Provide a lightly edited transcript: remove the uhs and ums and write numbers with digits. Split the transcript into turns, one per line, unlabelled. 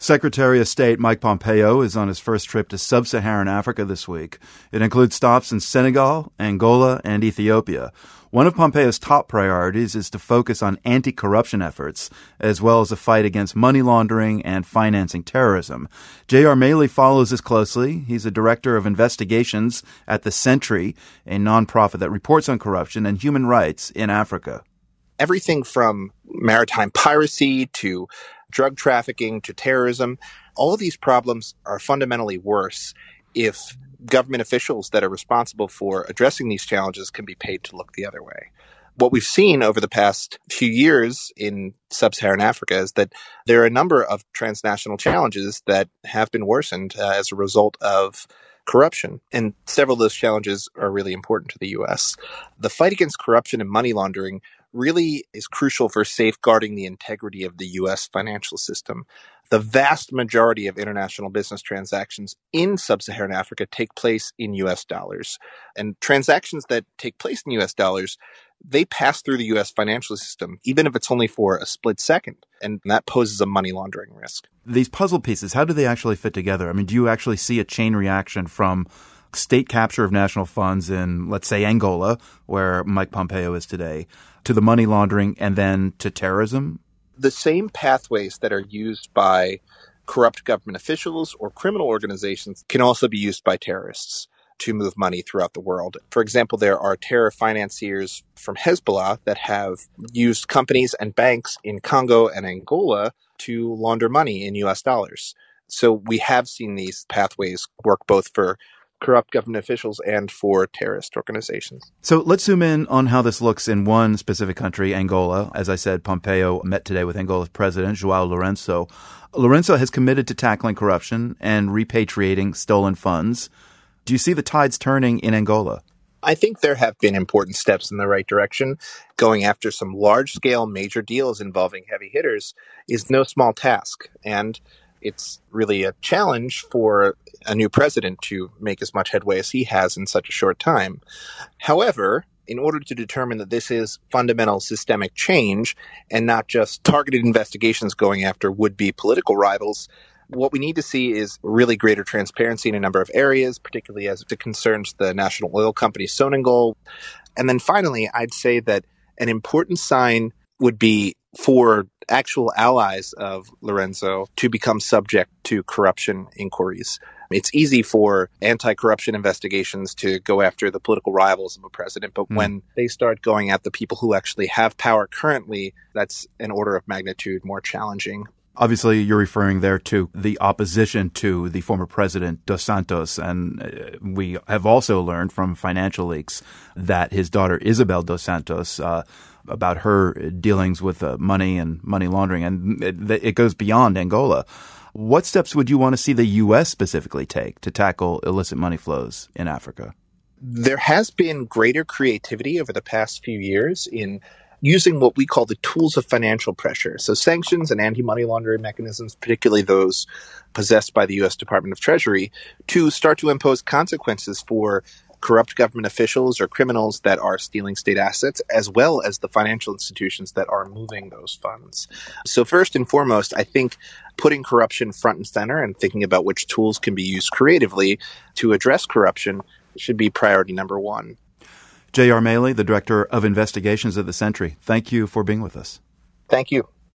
Secretary of State Mike Pompeo is on his first trip to sub-Saharan Africa this week. It includes stops in Senegal, Angola, and Ethiopia. One of Pompeo's top priorities is to focus on anti-corruption efforts, as well as the fight against money laundering and financing terrorism. J.R. Maley follows this closely. He's a director of investigations at The Sentry, a nonprofit that reports on corruption and human rights in Africa.
Everything from maritime piracy to drug trafficking to terrorism, all of these problems are fundamentally worse if government officials that are responsible for addressing these challenges can be paid to look the other way. What we've seen over the past few years in sub-Saharan Africa is that there are a number of transnational challenges that have been worsened as a result of corruption. And several of those challenges are really important to the U.S. The fight against corruption and money laundering really is crucial for safeguarding the integrity of the U.S. financial system. The vast majority of international business transactions in sub-Saharan Africa take place in U.S. dollars. And transactions that take place in U.S. dollars, they pass through the U.S. financial system, even if it's only for a split second. And that poses a money laundering risk.
These puzzle pieces, how do they actually fit together? I mean, do you actually see a chain reaction from state capture of national funds in, let's say, Angola, where Mike Pompeo is today, to the money laundering and then to terrorism?
The same pathways that are used by corrupt government officials or criminal organizations can also be used by terrorists to move money throughout the world. For example, there are terror financiers from Hezbollah that have used companies and banks in Congo and Angola to launder money in US dollars. So we have seen these pathways work both for corrupt government officials and for terrorist organizations.
So let's zoom in on how this looks in one specific country, Angola. As I said, Pompeo met today with Angola's president, João Lourenço. Lourenço has committed to tackling corruption and repatriating stolen funds. Do you see the tides turning in Angola?
I think there have been important steps in the right direction. Going after some large-scale major deals involving heavy hitters is no small task, and it's really a challenge for a new president to make as much headway as he has in such a short time. However, in order to determine that this is fundamental systemic change and not just targeted investigations going after would-be political rivals, what we need to see is really greater transparency in a number of areas, particularly as it concerns the national oil company Sonangol. And then finally, I'd say that an important sign would be for actual allies of Lourenço to become subject to corruption inquiries. It's easy for anti-corruption investigations to go after the political rivals of a president, but when they start going at the people who actually have power currently, that's an order of magnitude more challenging.
Obviously, you're referring there to the opposition to the former president, Dos Santos, and we have also learned from financial leaks that his daughter, Isabel Dos Santos, about her dealings with money and money laundering, and it goes beyond Angola. What steps would you want to see the U.S. specifically take to tackle illicit money flows in Africa?
There has been greater creativity over the past few years in using what we call the tools of financial pressure. So sanctions and anti-money laundering mechanisms, particularly those possessed by the U.S. Department of Treasury, to start to impose consequences for corrupt government officials or criminals that are stealing state assets, as well as the financial institutions that are moving those funds. So first and foremost, I think putting corruption front and center and thinking about which tools can be used creatively to address corruption should be priority number one.
J.R. Maley, the Director of Investigations at The Sentry, thank you for being with us.
Thank you.